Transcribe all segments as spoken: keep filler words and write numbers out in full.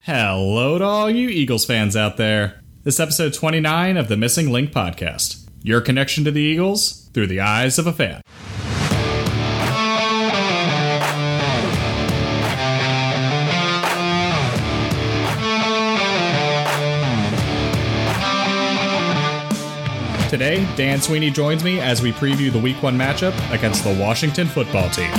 Hello to all you Eagles fans out there. This is episode twenty-nine of the Missing Link podcast. Your connection to the Eagles through the eyes of a fan. Today, Dan Sweeney joins me as we preview the week one matchup against the Washington football team.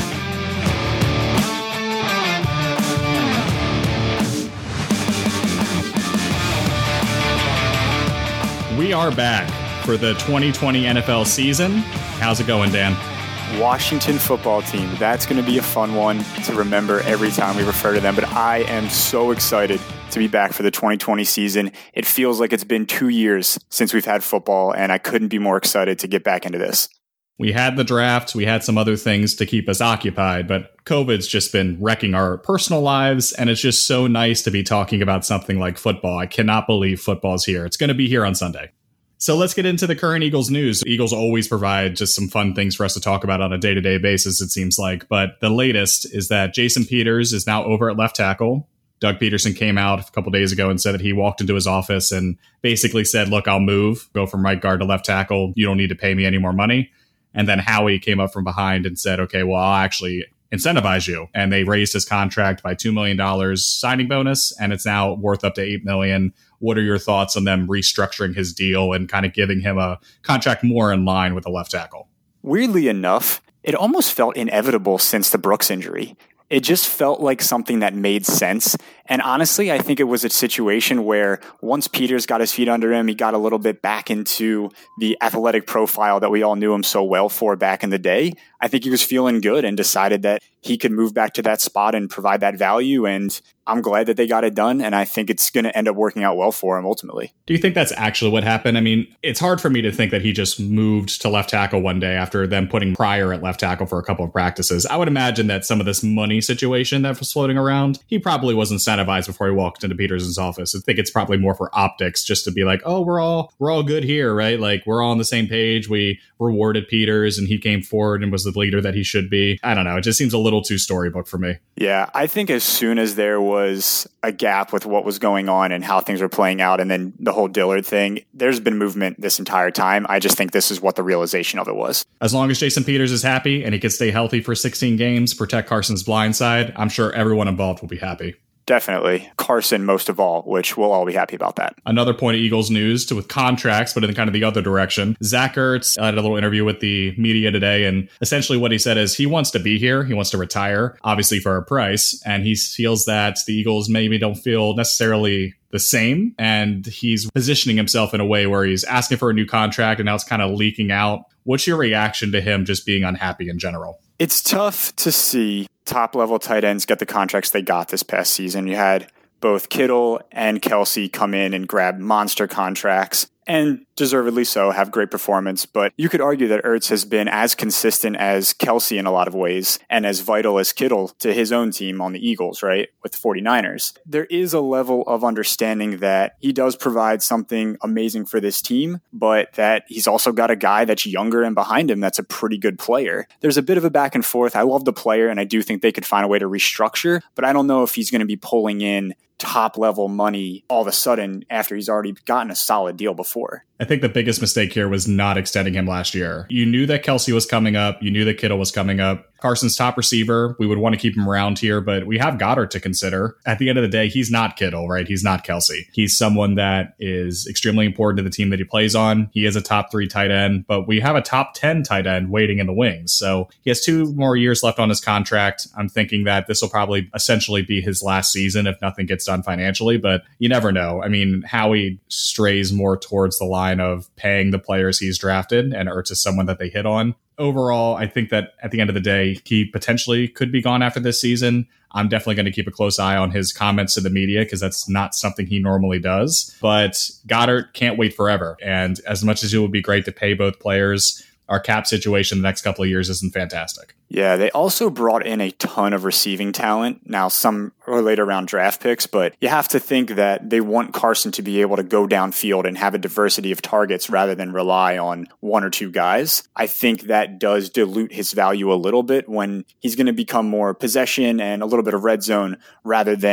We are back for the twenty twenty N F L season. How's it going, Dan? Washington football team. That's going to be a fun one to remember every time we refer to them. But I am so excited to be back for the twenty twenty season. It feels like it's been two years since we've had football, and I couldn't be more excited to get back into this. We had the draft. We had some other things to keep us occupied, but COVID's just been wrecking our personal lives, and it's just so nice to be talking about something like football. I cannot believe football's here. It's going to be here on Sunday. So let's get into the current Eagles news. Eagles always provide just some fun things for us to talk about on a day-to-day basis, it seems like. But the latest is that Jason Peters is now over at left tackle. Doug Peterson came out a couple days ago and said that he walked into his office and basically said, look, I'll move, go from right guard to left tackle. You don't need to pay me any more money. And then Howie came up from behind and said, okay, well, I'll actually incentivize you. And they raised his contract by two million dollars signing bonus, and it's now worth up to eight million dollars. What are your thoughts on them restructuring his deal and kind of giving him a contract more in line with a left tackle? Weirdly enough, it almost felt inevitable since the Brooks injury. It just felt like something that made sense. And honestly, I think it was a situation where once Peters got his feet under him, he got a little bit back into the athletic profile that we all knew him so well for back in the day. I think he was feeling good and decided that he could move back to that spot and provide that value. And I'm glad that they got it done. And I think it's going to end up working out well for him ultimately. Do you think that's actually what happened? I mean, it's hard for me to think that he just moved to left tackle one day after them putting Pryor at left tackle for a couple of practices. I would imagine that some of this money situation that was floating around, he probably was incentivized before he walked into Peterson's office. I think it's probably more for optics, just to be like, oh, we're all we're all good here, right? Like, we're all on the same page. We rewarded Peters and he came forward and was the leader that he should be. I don't know. It just seems a little too storybook for me. Yeah, I think as soon as there was a gap with what was going on and how things were playing out, and then the whole Dillard thing, there's been movement this entire time. I just think this is what the realization of it was. As long as Jason Peters is happy and he can stay healthy for sixteen games, protect Carson's blind side, I'm sure everyone involved will be happy. Definitely. Carson most of all, which we'll all be happy about that. Another point of Eagles news to, with contracts, but in kind of the other direction. Zach Ertz had a little interview with the media today, and essentially what he said is he wants to be here. He wants to retire, obviously for a price, and he feels that the Eagles maybe don't feel necessarily the same, and he's positioning himself in a way where he's asking for a new contract, and now it's kind of leaking out. What's your reaction to him just being unhappy in general? It's tough to see top-level tight ends get the contracts they got this past season. You had both Kittle and Kelsey come in and grab monster contracts, and deservedly so, have great performance. But you could argue that Ertz has been as consistent as Kelsey in a lot of ways and as vital as Kittle to his own team on the Eagles, right, with the 49ers. There is a level of understanding that he does provide something amazing for this team, but that he's also got a guy that's younger and behind him that's a pretty good player. There's a bit of a back and forth. I love the player, and I do think they could find a way to restructure, but I don't know if he's going to be pulling in top level money all of a sudden after he's already gotten a solid deal before. I think the biggest mistake here was not extending him last year. You knew that Kelsey was coming up. You knew that Kittle was coming up. Carson's top receiver. We would want to keep him around here, but we have Goddard to consider. At the end of the day, he's not Kittle, right? He's not Kelsey. He's someone that is extremely important to the team that he plays on. He is a top three tight end, but we have a top ten tight end waiting in the wings. So he has two more years left on his contract. I'm thinking that this will probably essentially be his last season if nothing gets done financially, but you never know. I mean, Howie strays more towards the line of paying the players he's drafted, and Ertz is someone that they hit on. Overall, I think that at the end of the day, he potentially could be gone after this season. I'm definitely going to keep a close eye on his comments to the media because that's not something he normally does. But Goddard can't wait forever. And as much as it would be great to pay both players, our cap situation the next couple of years isn't fantastic. Yeah, they also brought in a ton of receiving talent. Now, some are later round draft picks, but you have to think that they want Carson to be able to go downfield and have a diversity of targets rather than rely on one or two guys. I think that does dilute his value a little bit when he's going to become more possession and a little bit of red zone rather than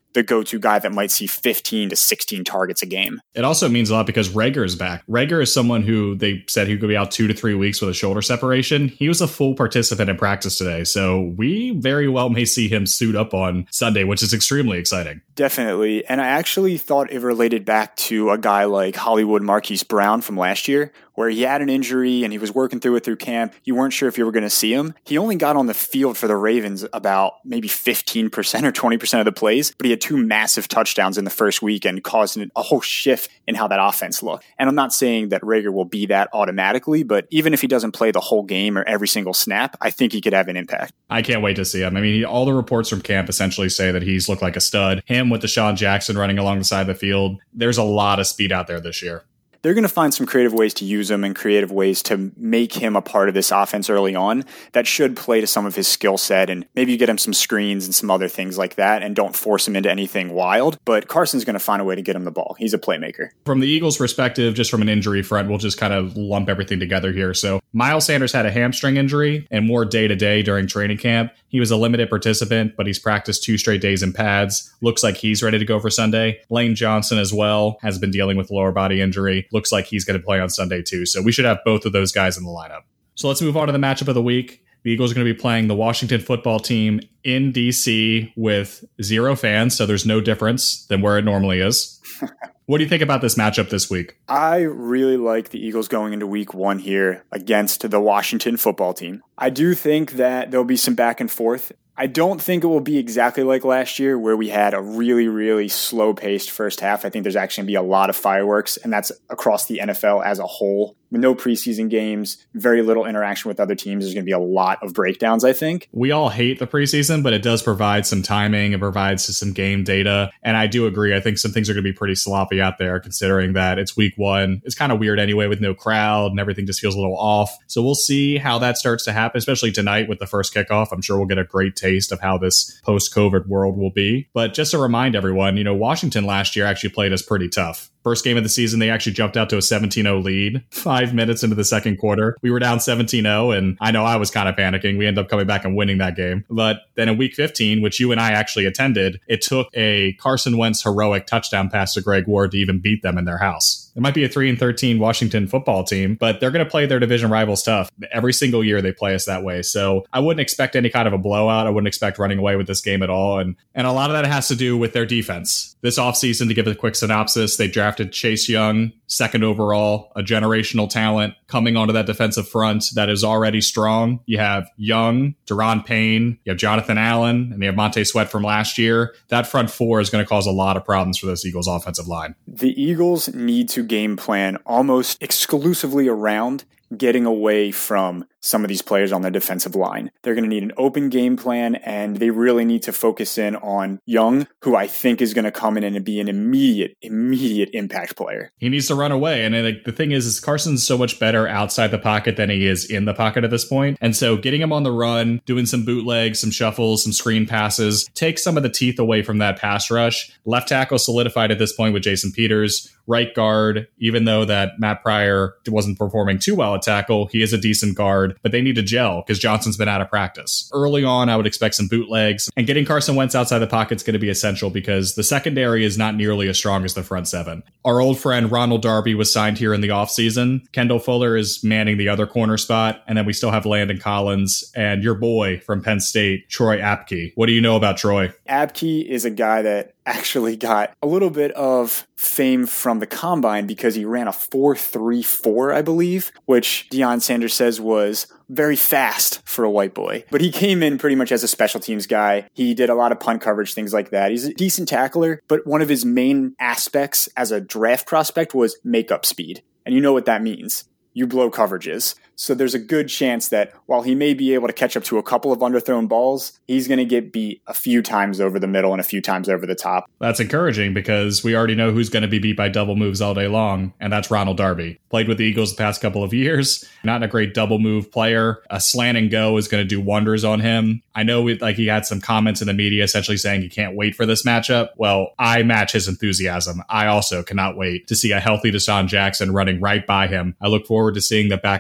the go-to guy that might see fifteen to sixteen targets a game. It also means a lot because Reagor is back. Reagor is someone who they said he could be out two to three weeks with a shoulder separation. He was a full participant in practice today, so we very well may see him suit up on Sunday, which is extremely exciting. Definitely. And I actually thought it related back to a guy like Hollywood Marquise Brown from last year, where he had an injury and he was working through it through camp. You weren't sure if you were going to see him. He only got on the field for the Ravens about maybe fifteen percent or twenty percent of the plays, but he had two massive touchdowns in the first week and caused a whole shift in how that offense looked. And I'm not saying that Reagor will be that automatically, but even if he doesn't play the whole game or every single snap, I think he could have an impact. I can't wait to see him. I mean, all the reports from camp essentially say that he's looked like a stud. Him with Deshaun Jackson running along the side of the field. There's a lot of speed out there this year. They're going to find some creative ways to use him and creative ways to make him a part of this offense early on that should play to some of his skill set. And maybe you get him some screens and some other things like that and don't force him into anything wild. But Carson's going to find a way to get him the ball. He's a playmaker. From the Eagles' perspective, just from an injury front, we'll just kind of lump everything together here. So Miles Sanders had a hamstring injury and more day-to-day during training camp. He was a limited participant, but he's practiced two straight days in pads. Looks like he's ready to go for Sunday. Lane Johnson as well has been dealing with lower body injury. Looks like he's going to play on Sunday too. So we should have both of those guys in the lineup. So let's move on to the matchup of the week. The Eagles are going to be playing the Washington football team in D C with zero fans, so there's no difference than where it normally is. What do you think about this matchup this week? I really like the Eagles going into week one here against the Washington football team. I do think that there'll be some back and forth. I don't think it will be exactly like last year where we had a really, really slow-paced first half. I think there's actually going to be a lot of fireworks, and that's across the N F L as a whole. With no preseason games, very little interaction with other teams, there's going to be a lot of breakdowns, I think. We all hate the preseason, but it does provide some timing. It provides some game data. And I do agree. I think some things are going to be pretty sloppy out there, considering that it's week one. It's kind of weird anyway with no crowd and everything just feels a little off. So we'll see how that starts to happen, especially tonight with the first kickoff. I'm sure we'll get a great taste of how this post-COVID world will be. But just to remind everyone, you know, Washington last year actually played us pretty tough. First game of the season, they actually jumped out to a seventeen oh lead five minutes into the second quarter. We were down seventeen oh, and I know I was kind of panicking. We ended up coming back and winning that game. But then in week fifteen, which you and I actually attended, it took a Carson Wentz heroic touchdown pass to Greg Ward to even beat them in their house. It might be a three and thirteen Washington football team, but they're going to play their division rivals tough. Every single year they play us that way. So I wouldn't expect any kind of a blowout. I wouldn't expect running away with this game at all. And, and a lot of that has to do with their defense. This offseason, to give a quick synopsis, they drafted Chase Young, second overall, a generational talent coming onto that defensive front that is already strong. You have Young, Deron Payne, you have Jonathan Allen, and you have Montez Sweat from last year. That front four is going to cause a lot of problems for this Eagles offensive line. The Eagles need to game plan almost exclusively around getting away from some of these players on their defensive line. They're going to need an open game plan, and they really need to focus in on Young, who I think is going to come in and be an immediate, immediate impact player. He needs to run away. And like, the thing is, is Carson's so much better outside the pocket than he is in the pocket at this point. And so getting him on the run, doing some bootlegs, some shuffles, some screen passes, takes some of the teeth away from that pass rush. Left tackle solidified at this point with Jason Peters. Right guard, even though that Matt Pryor wasn't performing too well at tackle, he is a decent guard, but they need to gel because Johnson's been out of practice. Early on, I would expect some bootlegs, and getting Carson Wentz outside the pocket is going to be essential because the secondary is not nearly as strong as the front seven. Our old friend Ronald Darby was signed here in the offseason. Kendall Fuller is manning the other corner spot, and then we still have Landon Collins and your boy from Penn State, Troy Apke. What do you know about Troy? Apke is a guy that actually got a little bit of fame from the combine because he ran a four three four, I believe, which Deion Sanders says was very fast for a white boy. But he came in pretty much as a special teams guy. He did a lot of punt coverage, things like that. He's a decent tackler, but one of his main aspects as a draft prospect was makeup speed. And you know what that means. You blow coverages. So there's a good chance that while he may be able to catch up to a couple of underthrown balls, he's going to get beat a few times over the middle and a few times over the top. That's encouraging because we already know who's going to be beat by double moves all day long, and that's Ronald Darby. Played with the Eagles the past couple of years. Not a great double move player. A slant and go is going to do wonders on him. I know it, like he had some comments in the media essentially saying he can't wait for this matchup. Well, I match his enthusiasm. I also cannot wait to see a healthy Deshaun Jackson running right by him. I look forward to seeing the back of Darby's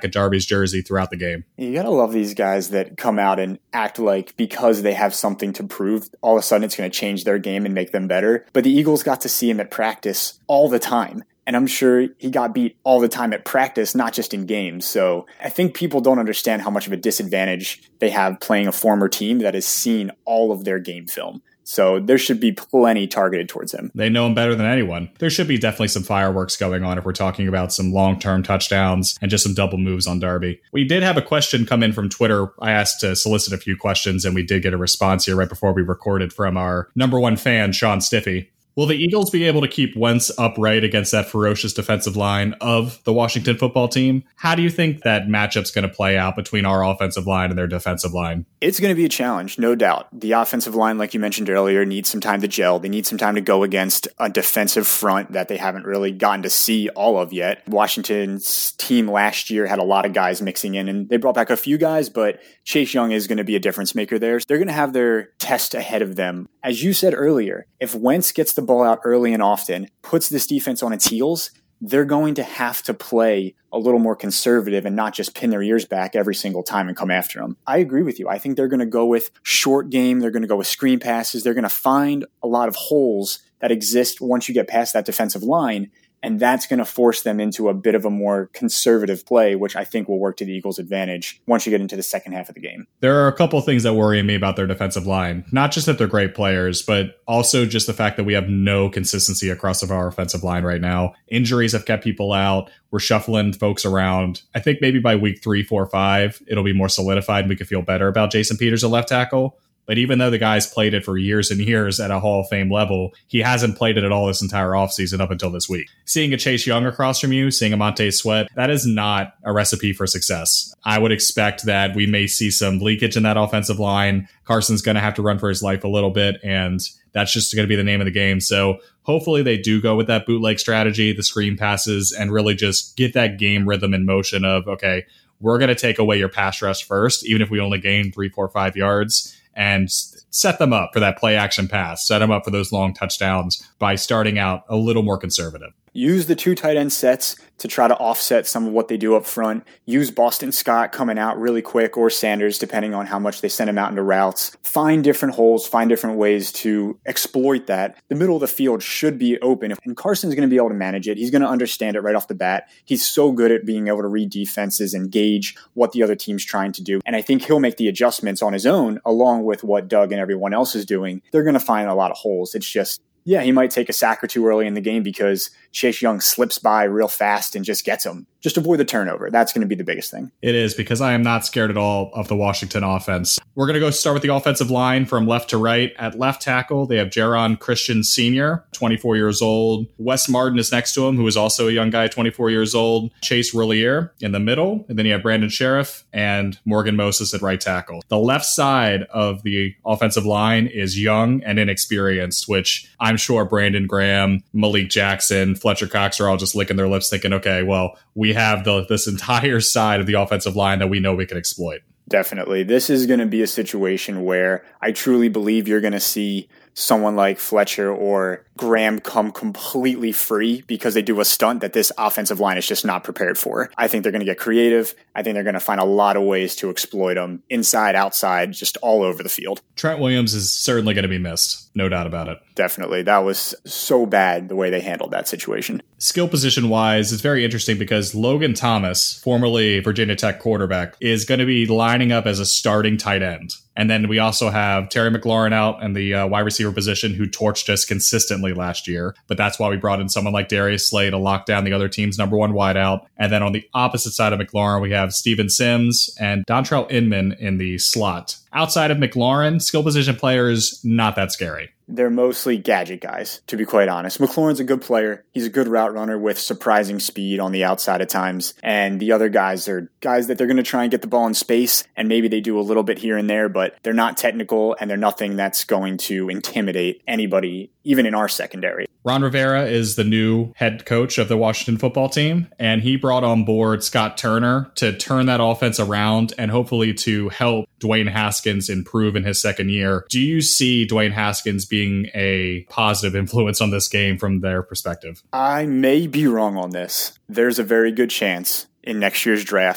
jersey throughout the game. You gotta love these guys that come out and act like because they have something to prove, all of a sudden it's going to change their game and make them better. But the Eagles got to see him at practice all the time. And I'm sure he got beat all the time at practice, not just in games. So I think people don't understand how much of a disadvantage they have playing a former team that has seen all of their game film. So there should be plenty targeted towards him. They know him better than anyone. There should be definitely some fireworks going on if we're talking about some long-term touchdowns and just some double moves on Darby. We did have a question come in from Twitter. I asked to solicit a few questions, and we did get a response here right before we recorded from our number one fan, Sean Stiffy. Will the Eagles be able to keep Wentz upright against that ferocious defensive line of the Washington football team? How do you think that matchup's going to play out between our offensive line and their defensive line? It's going to be a challenge, no doubt. The offensive line, like you mentioned earlier, needs some time to gel. They need some time to go against a defensive front that they haven't really gotten to see all of yet. Washington's team last year had a lot of guys mixing in, and they brought back a few guys, but Chase Young is going to be a difference maker there. They're going to have their test ahead of them. As you said earlier, if Wentz gets the ball out early and often, puts this defense on its heels, they're going to have to play a little more conservative and not just pin their ears back every single time and come after them. I agree with you. I think they're going to go with short game. They're going to go with screen passes. They're going to find a lot of holes that exist once you get past that defensive line. And that's going to force them into a bit of a more conservative play, which I think will work to the Eagles' advantage once you get into the second half of the game. There are a couple of things that worry me about their defensive line. Not just that they're great players, but also just the fact that we have no consistency across of our offensive line right now. Injuries have kept people out. We're shuffling folks around. I think maybe by week three, four, five, it'll be more solidified and we can feel better about Jason Peters at left tackle. But even though the guy's played it for years and years at a Hall of Fame level, he hasn't played it at all this entire offseason up until this week. Seeing a Chase Young across from you, seeing a Montez Sweat, that is not a recipe for success. I would expect that we may see some leakage in that offensive line. Carson's going to have to run for his life a little bit, and that's just going to be the name of the game. So hopefully they do go with that bootleg strategy, the screen passes, and really just get that game rhythm in motion of, okay, we're going to take away your pass rush first, even if we only gain three, four, five yards, and set them up for that play action pass, set them up for those long touchdowns by starting out a little more conservative. Use the two tight end sets to try to offset some of what they do up front. Use Boston Scott coming out really quick, or Sanders, depending on how much they send him out into routes. Find different holes, find different ways to exploit that. The middle of the field should be open, and Carson's going to be able to manage it. He's going to understand it right off the bat. He's so good at being able to read defenses and gauge what the other team's trying to do. And I think he'll make the adjustments on his own, along with what Doug and everyone else is doing. They're going to find a lot of holes. It's just, yeah, he might take a sack or two early in the game because Chase Young slips by real fast and just gets him. Just avoid the turnover. That's going to be the biggest thing. It is, because I am not scared at all of the Washington offense. We're going to go start with the offensive line from left to right. At left tackle, they have Jaron Christian Senior, twenty-four years old. Wes Martin is next to him, who is also a young guy, twenty-four years old. Chase Roulier in the middle. And then you have Brandon Sheriff and Morgan Moses at right tackle. The left side of the offensive line is young and inexperienced, which I'm sure Brandon Graham, Malik Jackson, Fletcher Cox are all just licking their lips thinking, okay, well, we have the, this entire side of the offensive line that we know we can exploit. Definitely. This is going to be a situation where I truly believe you're going to see someone like Fletcher or Graham come completely free because they do a stunt that this offensive line is just not prepared for. I think they're going to get creative. I think they're going to find a lot of ways to exploit them inside, outside, just all over the field. Trent Williams is certainly going to be missed. No doubt about it. Definitely. That was so bad the way they handled that situation. Skill position wise, it's very interesting because Logan Thomas, formerly Virginia Tech quarterback, is going to be lining up as a starting tight end. And then we also have Terry McLaurin out in the uh, wide receiver position, who torched us consistently last year. But that's why we brought in someone like Darius Slay to lock down the other team's number one wideout. And then on the opposite side of McLaurin, we have Steven Sims and Dontrell Inman in the slot. Outside of McLaurin, skill position players, not that scary. They're mostly gadget guys, to be quite honest. McLaurin's a good player. He's a good route runner with surprising speed on the outside at times. And the other guys are guys that they're going to try and get the ball in space, and maybe they do a little bit here and there, but they're not technical, and they're nothing that's going to intimidate anybody, even in our secondary. Ron Rivera is the new head coach of the Washington football team, and he brought on board Scott Turner to turn that offense around and hopefully to help Dwayne Haskins improve in his second year. Do you see Dwayne Haskins being a positive influence on this game from their perspective? I may be wrong on this. There's a very good chance in next year's draft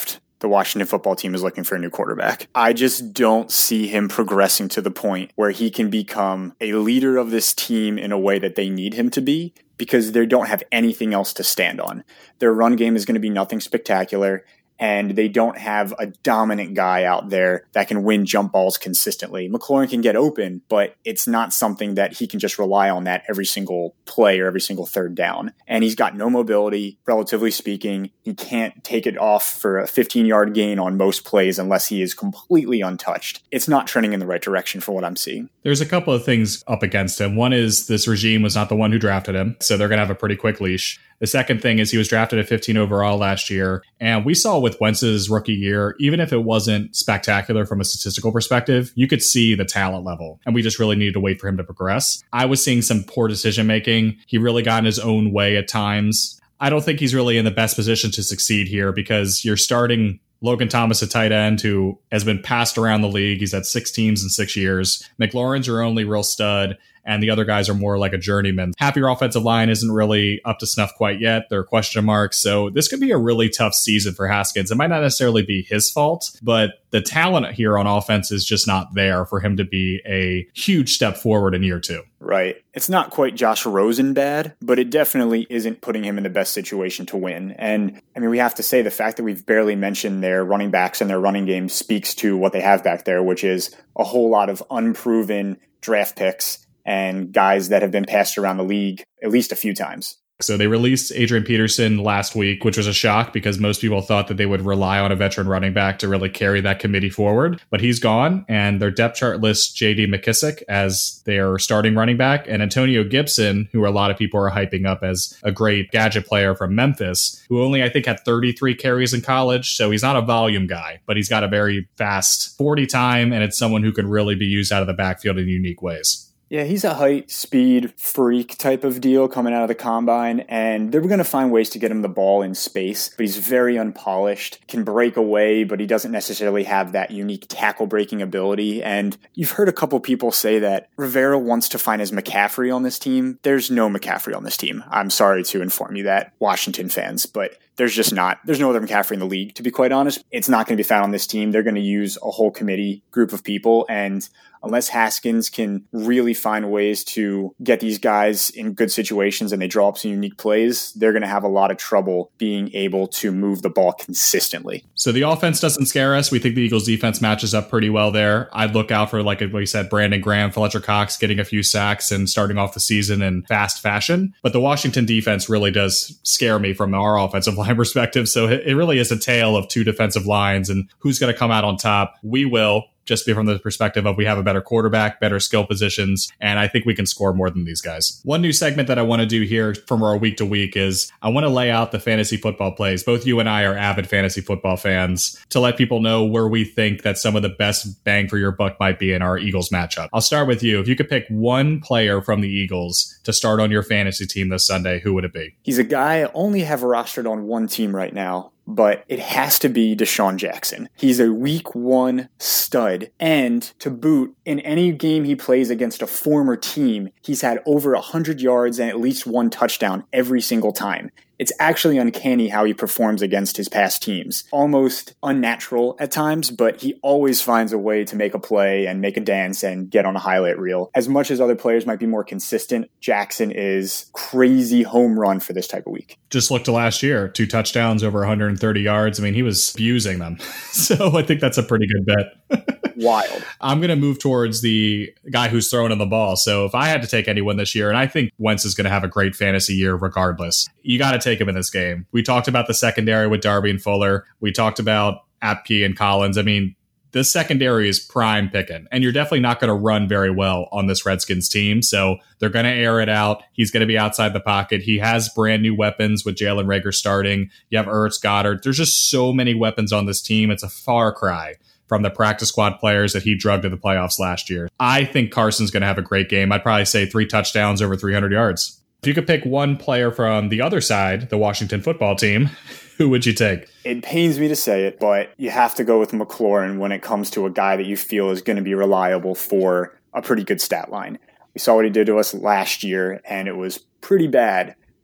the Washington football team is looking for a new quarterback. I just don't see him progressing to the point where he can become a leader of this team in a way that they need him to be, because they don't have anything else to stand on. Their run game is going to be nothing spectacular, and they don't have a dominant guy out there that can win jump balls consistently. McLaurin can get open, but it's not something that he can just rely on that every single play or every single third down. And he's got no mobility, relatively speaking. He can't take it off for a fifteen-yard gain on most plays unless he is completely untouched. It's not trending in the right direction for what I'm seeing. There's a couple of things up against him. One is this regime was not the one who drafted him, so they're going to have a pretty quick leash. The second thing is he was drafted at fifteen overall last year. And we saw with Wentz's rookie year, even if it wasn't spectacular from a statistical perspective, you could see the talent level. And we just really needed to wait for him to progress. I was seeing some poor decision making. He really got in his own way at times. I don't think he's really in the best position to succeed here, because you're starting Logan Thomas, a tight end who has been passed around the league. He's had six teams in six years. McLaurin's your only real stud, and the other guys are more like a journeyman. Half your offensive line isn't really up to snuff quite yet. There are question marks. So this could be a really tough season for Haskins. It might not necessarily be his fault, but the talent here on offense is just not there for him to be a huge step forward in year two. Right. It's not quite Josh Rosen bad, but it definitely isn't putting him in the best situation to win. And I mean, we have to say the fact that we've barely mentioned their running backs and their running game speaks to what they have back there, which is a whole lot of unproven draft picks and guys that have been passed around the league at least a few times. So they released Adrian Peterson last week, which was a shock because most people thought that they would rely on a veteran running back to really carry that committee forward. But he's gone, and their depth chart lists J D McKissick as their starting running back, and Antonio Gibson, who a lot of people are hyping up as a great gadget player from Memphis, who only, I think, had thirty-three carries in college. So he's not a volume guy, but he's got a very fast forty time, and it's someone who can really be used out of the backfield in unique ways. Yeah, he's a height, speed, freak type of deal coming out of the combine, and they're going to find ways to get him the ball in space, but he's very unpolished, can break away, but he doesn't necessarily have that unique tackle-breaking ability. And you've heard a couple people say that Rivera wants to find his McCaffrey on this team. There's no McCaffrey on this team. I'm sorry to inform you that, Washington fans, but there's just not. There's no other McCaffrey in the league, to be quite honest. It's not going to be found on this team. They're going to use a whole committee group of people, and unless Haskins can really find ways to get these guys in good situations and they draw up some unique plays, they're going to have a lot of trouble being able to move the ball consistently. So the offense doesn't scare us. We think the Eagles defense matches up pretty well there. I'd look out for, like we said, Brandon Graham, Fletcher Cox getting a few sacks and starting off the season in fast fashion. But the Washington defense really does scare me from our offensive line perspective. So it really is a tale of two defensive lines, and who's going to come out on top? We will. Just be from the perspective of we have a better quarterback, better skill positions, and I think we can score more than these guys. One new segment that I want to do here from our week to week is I want to lay out the fantasy football plays. Both you and I are avid fantasy football fans, to let people know where we think that some of the best bang for your buck might be in our Eagles matchup. I'll start with you. If you could pick one player from the Eagles to start on your fantasy team this Sunday, who would it be? He's a guy I only have rostered on one team right now, but it has to be Deshaun Jackson. He's a week one stud, and to boot, in any game he plays against a former team, he's had over one hundred yards and at least one touchdown every single time. It's actually uncanny how he performs against his past teams. Almost unnatural at times, but he always finds a way to make a play and make a dance and get on a highlight reel. As much as other players might be more consistent, Jackson is crazy home run for this type of week. Just look to last year, two touchdowns, over one hundred thirty yards. I mean, he was abusing them. So I think that's a pretty good bet. Wild. I'm going to move towards the guy who's throwing in the ball. So if I had to take anyone this year, and I think Wentz is going to have a great fantasy year regardless, you got to take him in this game. We talked about the secondary with Darby and Fuller. We talked about Apke and Collins. I mean, this secondary is prime picking, and you're definitely not going to run very well on this Redskins team. So they're going to air it out. He's going to be outside the pocket. He has brand new weapons with Jalen Reagor starting. You have Ertz, Goddard. There's just so many weapons on this team. It's a far cry from the practice squad players that he drugged to the playoffs last year. I think Carson's going to have a great game. I'd probably say three touchdowns over three hundred yards. If you could pick one player from the other side, the Washington football team, who would you take? It pains me to say it, but you have to go with McLaurin when it comes to a guy that you feel is going to be reliable for a pretty good stat line. We saw what he did to us last year, and it was pretty bad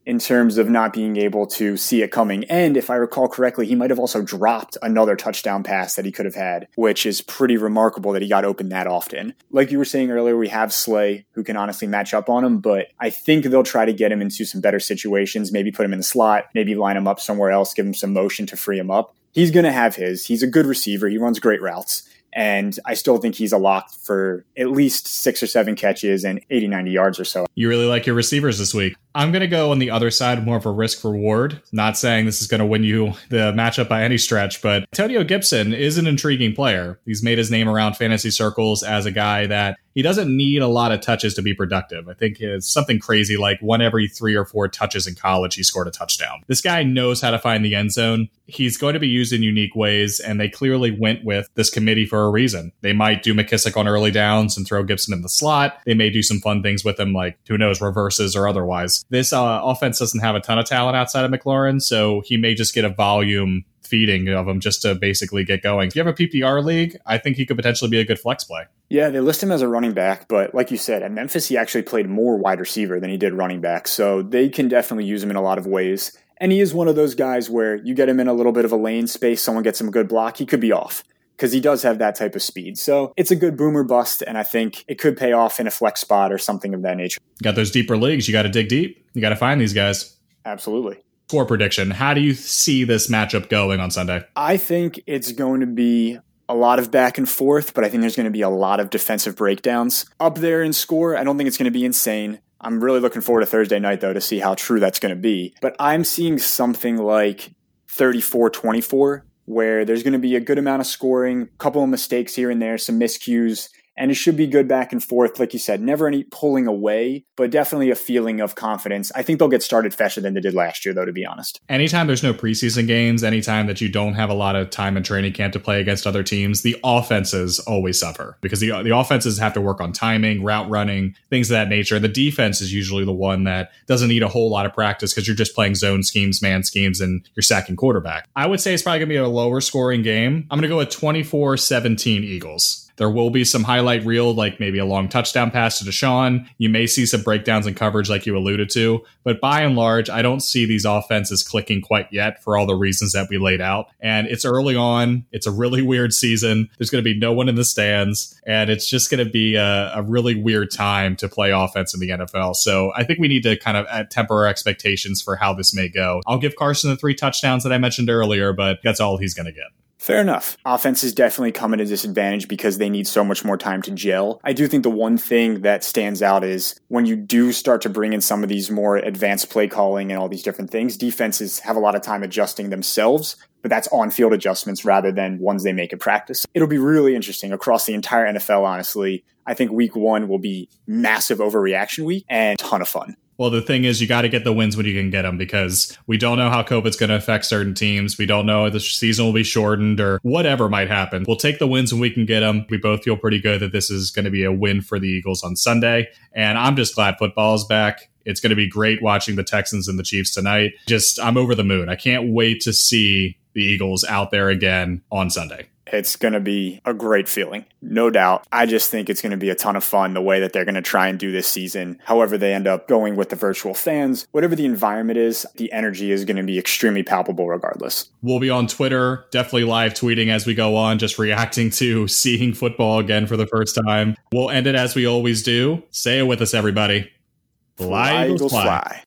in terms of not being able to see it coming. And if I recall correctly, he might have also dropped another touchdown pass that he could have had, which is pretty remarkable that he got open that often. Like you were saying earlier, we have Slay who can honestly match up on him, but I think they'll try to get him into some better situations, maybe put him in the slot, maybe line him up somewhere else, give him some motion to free him up. He's going to have his. He's a good receiver. He runs great routes. And I still think he's a lock for at least six or seven catches and eighty, ninety yards or so. You really like your receivers this week. I'm going to go on the other side, more of a risk reward. Not saying this is going to win you the matchup by any stretch, but Antonio Gibson is an intriguing player. He's made his name around fantasy circles as a guy that he doesn't need a lot of touches to be productive. I think it's something crazy like one every three or four touches in college, he scored a touchdown. This guy knows how to find the end zone. He's going to be used in unique ways, and they clearly went with this committee for a reason. They might do McKissick on early downs and throw Gibson in the slot. They may do some fun things with him, like, who knows, reverses or otherwise. This uh, offense doesn't have a ton of talent outside of McLaurin, so he may just get a volume feeding of him just to basically get going. If you have a P P R league, I think he could potentially be a good flex play. Yeah, they list him as a running back, but like you said, at Memphis, he actually played more wide receiver than he did running back, so they can definitely use him in a lot of ways. And he is one of those guys where you get him in a little bit of a lane space, someone gets him a good block, he could be off, because he does have that type of speed. So it's a good boomer bust, and I think it could pay off in a flex spot or something of that nature. Got those deeper leagues, you got to dig deep. You got to find these guys. Absolutely. Score prediction. How do you see this matchup going on Sunday? I think it's going to be a lot of back and forth, but I think there's going to be a lot of defensive breakdowns. Up there in score, I don't think it's going to be insane. I'm really looking forward to Thursday night, though, to see how true that's going to be. But I'm seeing something like thirty-four twenty-four, where there's going to be a good amount of scoring, a couple of mistakes here and there, some miscues, and it should be good back and forth. Like you said, never any pulling away, but definitely a feeling of confidence. I think they'll get started faster than they did last year, though, to be honest. Anytime there's no preseason games, anytime that you don't have a lot of time in training camp to play against other teams, the offenses always suffer because the, the offenses have to work on timing, route running, things of that nature. The defense is usually the one that doesn't need a whole lot of practice because you're just playing zone schemes, man schemes, and you're sacking quarterback. I would say it's probably going to be a lower scoring game. I'm going to go with twenty-four seventeen Eagles. There will be some highlight reel, like maybe a long touchdown pass to Deshaun. You may see some breakdowns in coverage like you alluded to. But by and large, I don't see these offenses clicking quite yet for all the reasons that we laid out. And it's early on. It's a really weird season. There's going to be no one in the stands. And it's just going to be a, a really weird time to play offense in the N F L. So I think we need to kind of temper our expectations for how this may go. I'll give Carson the three touchdowns that I mentioned earlier, but that's all he's going to get. Fair enough. Offense is definitely come at a disadvantage because they need so much more time to gel. I do think the one thing that stands out is when you do start to bring in some of these more advanced play calling and all these different things, defenses have a lot of time adjusting themselves, but that's on-field adjustments rather than ones they make in practice. It'll be really interesting across the entire N F L, honestly. I think week one will be massive overreaction week and a ton of fun. Well, the thing is, you got to get the wins when you can get them because we don't know how COVID's going to affect certain teams. We don't know if the season will be shortened or whatever might happen. We'll take the wins when we can get them. We both feel pretty good that this is going to be a win for the Eagles on Sunday. And I'm just glad football is back. It's going to be great watching the Texans and the Chiefs tonight. Just, I'm over the moon. I can't wait to see the Eagles out there again on Sunday. It's going to be a great feeling, no doubt. I just think it's going to be a ton of fun the way that they're going to try and do this season. However they end up going with the virtual fans, whatever the environment is, the energy is going to be extremely palpable regardless. We'll be on Twitter, definitely live tweeting as we go on, just reacting to seeing football again for the first time. We'll end it as we always do. Say it with us, everybody. Fly, Eagles, fly. fly.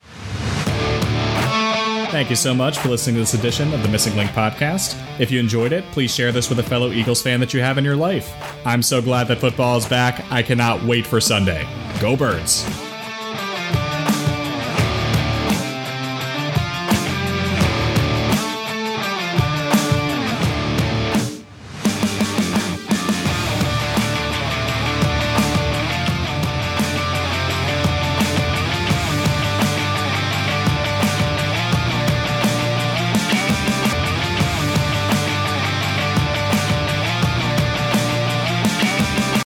Thank you so much for listening to this edition of the Missing Link podcast. If you enjoyed it, please share this with a fellow Eagles fan that you have in your life. I'm so glad that football is back. I cannot wait for Sunday. Go Birds.